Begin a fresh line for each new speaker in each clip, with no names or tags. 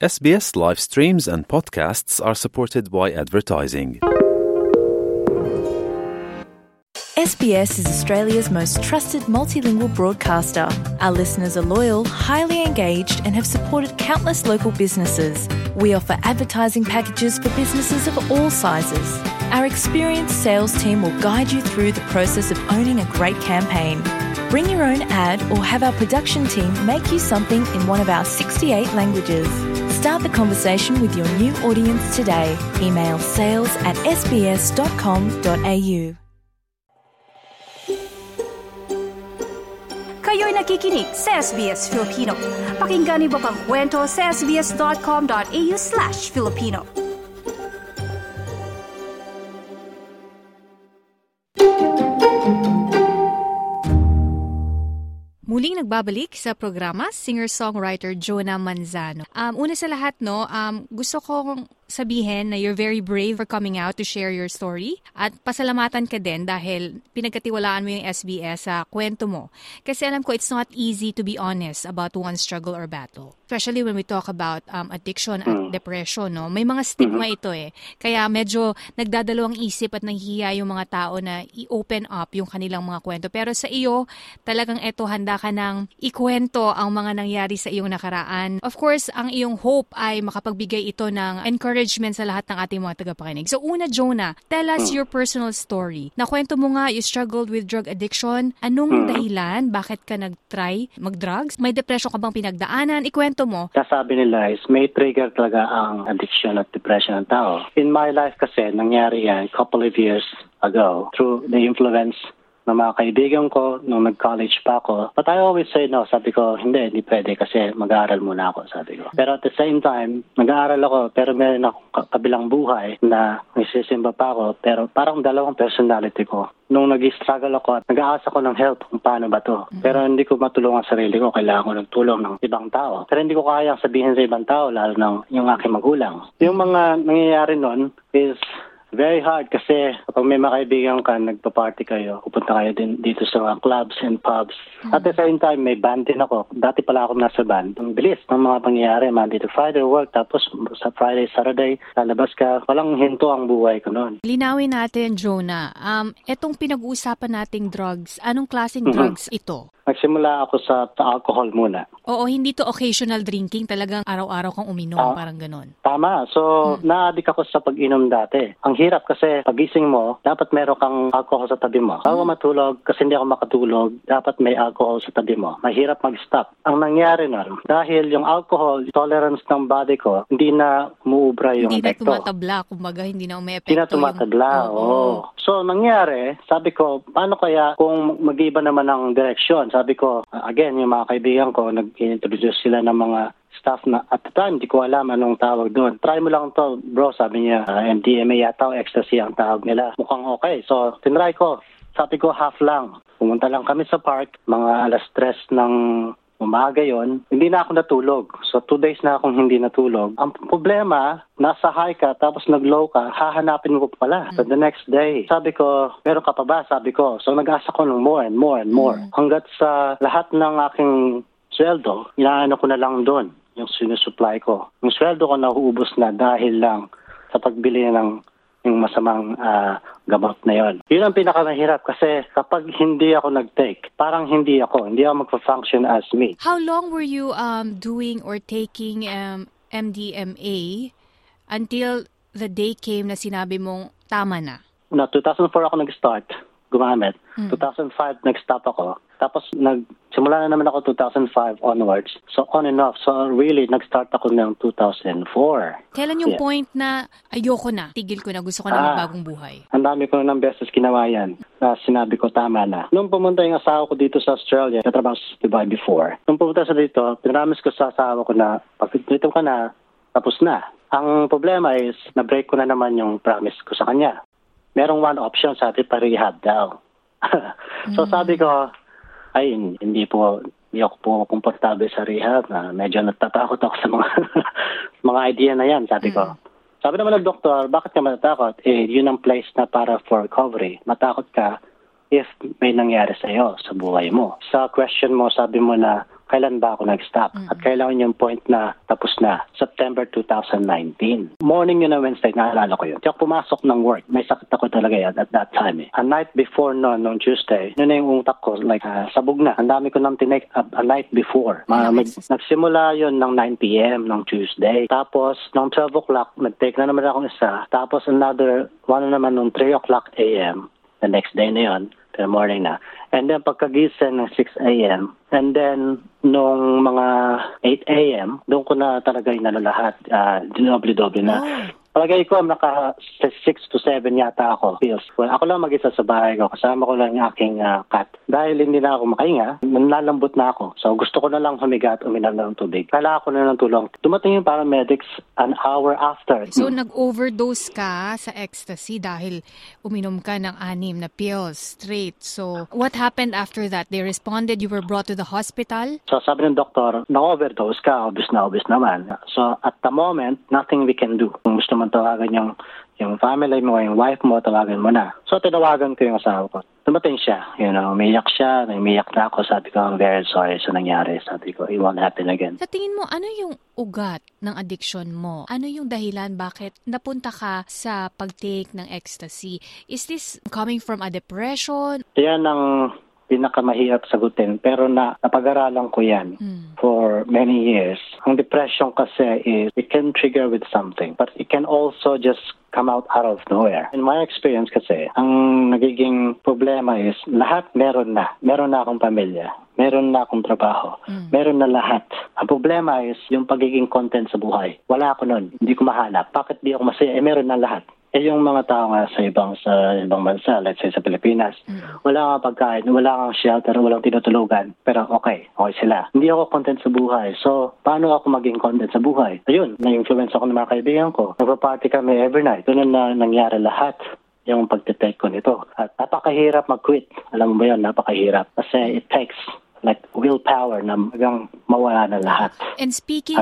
SBS live streams and podcasts are supported by advertising.
SBS is Australia's most trusted multilingual broadcaster. Our listeners are loyal, highly engaged, and have supported countless local businesses. We offer advertising packages for businesses of all sizes. Our experienced sales team will guide you through the process of owning a great campaign. Bring your own ad or have our production team make you something in one of our 68 languages. Start the conversation with your new audience today. Email sales@sbs.com.au.
Kayo'y nakikinig sa SBS Filipino. Pakinggan niyo pang kwento sa sbs.com.au/Filipino.
Muling nagbabalik sa programa, singer-songwriter Jonah Manzano. Una sa lahat, gusto kong sabihin na you're very brave for coming out to share your story at pasalamatan ka din dahil pinagkatiwalaan mo yung SBS sa kwento mo. Kasi alam ko it's not easy to be honest about one's struggle or battle. Especially when we talk about addiction at depression, no? May mga stigma ito eh. Kaya medyo nagdadalawang isip at nahihiya yung mga tao na i-open up yung kanilang mga kwento. Pero sa iyo, talagang eto handa ka nang ikwento ang mga nangyari sa iyong nakaraan. Of course, ang iyong hope ay makapagbigay ito ng encouragement sa lahat ng ating mga tagapakinig. So una, Jonah, tell us your personal story. Nakwento mo nga, you struggled with drug addiction. Anong dahilan? Bakit ka nag-try mag-drugs? May depression ka bang pinagdaanan? Ikwento mo.
Sasabi nila is may trigger talaga ang addiction at depression ng tao. In my life kasi, nangyari yan couple of years ago through the influence ng mga kaibigan ko nung nag-college pa ako. But I always say no. Sabi ko, hindi pwede kasi mag-aaral muna ako, sabi ko. Pero at the same time, nag-aaral ako pero meron akong kabilang buhay na nagsisimba pa ako pero parang dalawang personality ko. Nung nag-struggle ako at nag-aasa ko ng help kung paano ba to. Pero hindi ko matulungan sarili ko. Kailangan ko ng tulong ng ibang tao. Pero hindi ko kayang sabihin sa ibang tao, lalo ng yung aking magulang. Yung mga nangyayari nun is very hard kasi kapag may makaibigan ka, nagpa-party kayo, pupunta kayo din dito sa mga clubs and pubs. At the same time, may band din ako. Dati pala ako nasa band. Ang bilis ng mga pangyayari, Monday to Friday work, tapos sa Friday, Saturday, lalabas ka. Walang hinto ang buhay ko noon.
Linawin natin, Jonah. Etong pinag-uusapan nating drugs, anong klaseng drugs ito?
Nagsimula ako sa alcohol muna.
Oo, hindi to occasional drinking. Talagang araw-araw kang uminom, parang ganon.
Tama. So, na-addict ako sa pag-inom dati. Ang hirap kasi pagising mo, dapat meron kang alcohol sa tabi mo. Bago matulog, kasi hindi ako makatulog, dapat may alcohol sa tabi mo. Mahirap mag-stop. Ang nangyari nun, dahil yung alcohol, tolerance ng body ko, hindi na umuubra yung epekto.
Hindi na tumatabla, kumbaga hindi na umepekto.
Hindi na tumatabla, oo. So, nangyari, sabi ko, paano kaya kung mag-iba naman ang direksyon? Sabi ko, again, yung mga kaibigan ko, nag-introduce sila ng mga staff na at the time, di ko alam anong tawag doon. Try mo lang to, bro, sabi niya. MDMA yata o ecstasy ang tawag nila. Mukhang okay. So, tinry ko. Sabi ko, half lang. Pumunta lang kami sa park, mga 3:00 ng umaga yon. Hindi na ako natulog. So, 2 days na akong hindi natulog. Ang problema, nasa high ka, tapos nag-low ka, hahanapin mo pala. So, the next day, sabi ko, meron ka pa ba? Sabi ko. So, nag-asa ko ng more and more and more. Hanggat sa lahat ng aking sweldo, inaano ko na lang doon, yung sinusupply ko. Yung sweldo ko nauubos na dahil lang sa pagbili ng yung masamang gamot na yon. Yun ang pinakamahirap kasi kapag hindi ako nag-take, parang hindi ako magpa-function as me.
How long were you doing or taking MDMA until the day came na sinabi mong tama na?
2004 ako nag-start gumamit. 2005 nag-stop ako. Tapos simula na naman ako 2005 onwards. So on and off. So really nag-start ako ng 2004.
Kailan yung point na ayoko na, tigil ko na, gusto ko na magbagong buhay?
Ang dami ko ng beses ginawa yan. Sinabi ko tama na. Nung pumunta yung asawa ko dito sa Australia, natrabaho sa Dubai before. Nung pumunta sa dito, pinramis ko sa asawa ko na pag dito ka na, tapos na. Ang problema is, na-break ko na naman yung promise ko sa kanya. Merong one option, sabi pa rehab daw. So sabi ko, ay hindi ako po komportable sa rehab. Medyo natatakot ako sa mga idea na yan, sabi ko. Sabi naman ng doktor, bakit ka matatakot? Yun ang place na para for recovery. Matakot ka if may nangyari sa iyo sa buhay mo. Sa question mo, sabi mo na kailan ba ako nag-stop? At kailan yung point na tapos na? September 2019. Morning yun na Wednesday, naalala ko yun. Hindi ako pumasok ng work. May sakit ako talaga yan at that time. A night before noon, nung Tuesday, yun na yung utak ko, like sabog na. Ang dami ko nang tinake a night before. Nagsimula yun ng 9 p.m. ng Tuesday. Tapos, ng 12 o'clock, nag-take na naman ako isa. Tapos, another one naman nung 3 o'clock a.m. The next day na yun. The morning na. And then, pagkagising ng 6 a.m. And then, nung mga 8 a.m., doon ko na talaga inano lahat. Doble-doble na. Palagay ko, naka 6 to 7 yata ako. Well, ako lang mag-isa sa bahay ko. Kasama ko lang yung aking cat. Dahil hindi na ako makahinga, nanlalambot na ako. So, gusto ko na lang humiga at uminom ng tubig. Kailangan ko na ng tulong. Dumating yung paramedics an hour after.
So, nag-overdose ka sa ecstasy dahil uminom ka ng 6 na pills straight. So, what happened after that? They responded, you were brought to the hospital?
So, sabi ng doktor, na-overdose ka, obvious naman. So, at the moment, nothing we can do. Kung gusto man tawagan yung family mo, yung wife mo, tawagan mo na. So, tinawagan ko yung asawa ko. Dumating siya, umiyak siya, umiyak na ako. Sabi ko, I'm very sorry sa nangyari. Sabi ko, it won't happen again.
Sa tingin mo, ano yung ugat ng addiction mo? Ano yung dahilan bakit napunta ka sa pag-take ng ecstasy? Is this coming from a depression?
Yan ang pinakamahirap sagutin, pero napag-aralan ko yan for many years. Ang depression kasi is, it can trigger with something, but it can also just come out of nowhere. In my experience kasi, ang nagiging problema is, lahat meron na. Meron na akong pamilya. Meron na akong trabaho. Meron na lahat. Ang problema is, yung pagiging content sa buhay. Wala ako nun. Hindi ko mahanap. Bakit di ako masaya? Meron na lahat. Yung mga tao nga sa ibang bansa, let's say sa Pilipinas, wala kang pagkain, wala kang shelter, walang tinutulugan, pero okay sila. Hindi ako content sa buhay. So, paano ako maging content sa buhay? Ayun, na-influence ako ng mga kaibigan ko. Nagpa-party kami every night. Doon na nangyari lahat yung pagtitake ko nito. At napakahirap mag-quit. Alam mo ba yun? Napakahirap. Kasi it takes like willpower na hanggang mawala na lahat.
And speaking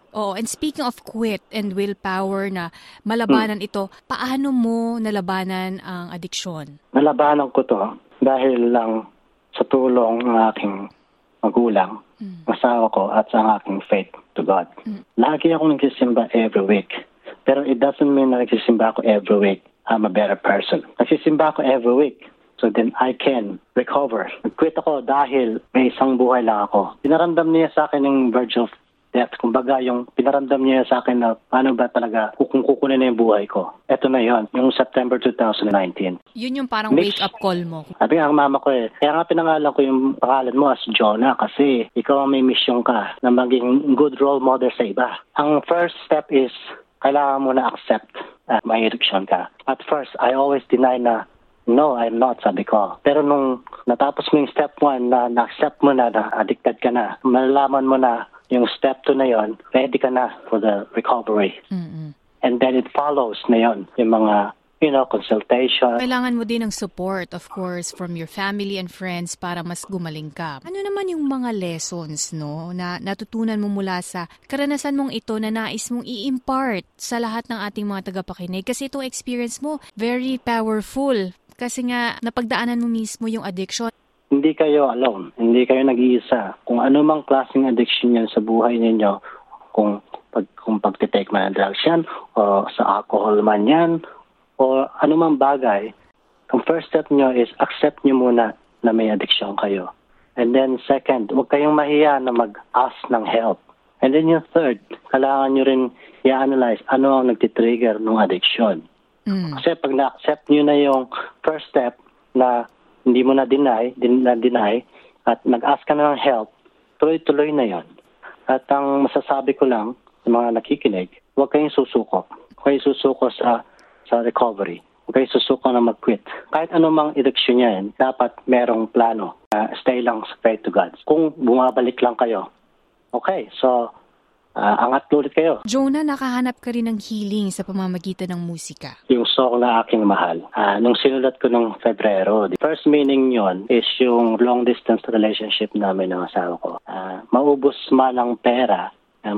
of quit and willpower na malabanan ito, paano mo nalabanan ang addiction?
Nalabanan ko to dahil lang sa tulong ng aking magulang, asawa ko at sa aking faith to God. Lagi akong nagsisimba every week. Pero it doesn't mean na nagsisimba ako every week, I'm a better person. Nagsisimba ako every week. So then I can recover. Nag-quit ako dahil may isang buhay lang ako. Pinaramdam niya sa akin yung verge of death. Kumbaga, yung pinaramdam niya sa akin na paano ba talaga kung kukunin na yung buhay ko. Ito na yon, yung September 2019.
Yun yung parang wake-up call mo.
Sabi ang mama ko kaya nga pinangalan ko yung pangalan mo as Jonah kasi ikaw ang may mission ka na maging good role model sa iba. Ang first step is, kailangan mo na accept may addiction ka. At first, I always deny na, no, I'm not, sabi ko. Pero nung natapos mo yung step 1 na na-accept mo na addicted ka na, malalaman mo na yung step 2 na yon, ready ka na for the recovery. And then it follows na yon, yung mga, consultation.
Kailangan mo din ng support, of course, from your family and friends para mas gumaling ka. Ano naman yung mga lessons, na natutunan mo mula sa karanasan mong ito na nais mong i-impart sa lahat ng ating mga tagapakinig? Kasi itong experience mo, very powerful. Kasi nga, napagdaanan mo mismo yung addiction.
Hindi kayo alone. Hindi kayo nag-iisa. Kung ano mang klaseng addiction yan sa buhay ninyo, kung pagtitake man ng drugs yan, o sa alcohol man yan, o anumang bagay, ang first step nyo is accept nyo muna na may addiction kayo. And then second, huwag kayong mahiya na mag-ask ng help. And then yung third, kailangan nyo rin i-analyze ano ang nagtitrigger ng addiction. Kasi pag na-accept nyo na yung first step na hindi mo na-deny at nag-ask ka na ng help, tuloy-tuloy na yon. At ang masasabi ko lang sa mga nakikinig, huwag kayong susuko. Huwag kayong susuko sa recovery. Huwag kayong susuko na mag-quit. Kahit anumang addiction yan, dapat merong plano. Stay lang sa faith to God. Kung bumabalik lang kayo, okay, so angat ulit kayo.
Jonah, nakahanap ka rin ng healing sa pamamagitan ng musika.
Yung song na aking mahal, nung sinulat ko nung Febrero, the first meaning yon is yung long distance relationship namin ng asawa ko. Maubos man ang pera,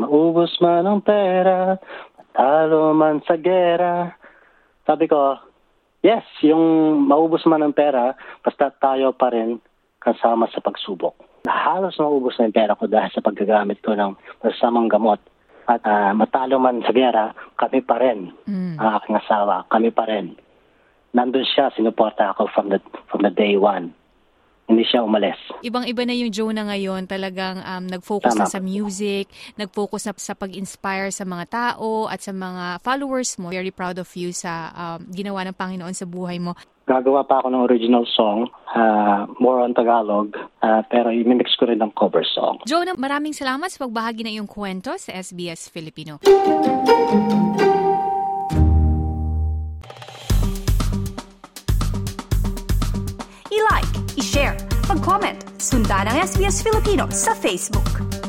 matalo man sa gera. Sabi ko, yes, yung maubos man ang pera, basta tayo pa rin kasama sa pagsubok. Halos maubos na yung pera ko dahil sa paggagamit ko ng masasamang gamot. At matalo man sa gera, kami pa rin, ang aking asawa, kami pa rin. Nandun siya, sinuporta ako from the day one. Hindi siya umalis.
Ibang-iba na yung Jonah ngayon, talagang nag-focus
Tama.
na sa music, nag-focus na sa pag-inspire sa mga tao at sa mga followers mo. Very proud of you sa ginawa ng Panginoon sa buhay mo.
Gagawa pa ako ng original song, more on Tagalog, pero i-mix ko rin ng cover song.
Jonah, maraming salamat sa pagbahagi ng iyong kwento sa SBS Filipino.
I-like, i-share, mag-comment, sundan ang SBS Filipino sa Facebook.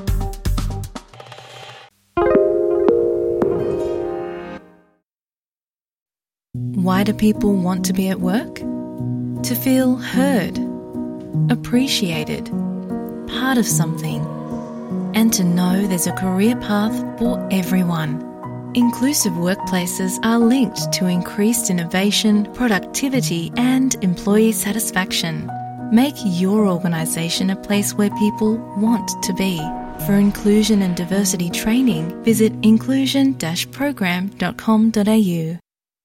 Why do people want to be at work? To feel heard, appreciated, part of something, and to know there's a career path for everyone. Inclusive workplaces are linked to increased innovation, productivity, and employee satisfaction. Make your organisation a place where people want to be. For inclusion and diversity training, visit inclusion-program.com.au.